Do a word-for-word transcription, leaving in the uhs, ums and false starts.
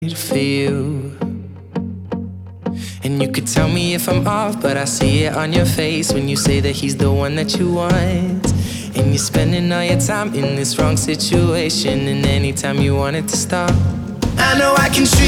for you. And you could tell me if I'm off, but I see it on your face when you say that he's the one that you want. And you're spending all your time in this wrong situation, and anytime you want it to stop, I know I can shoot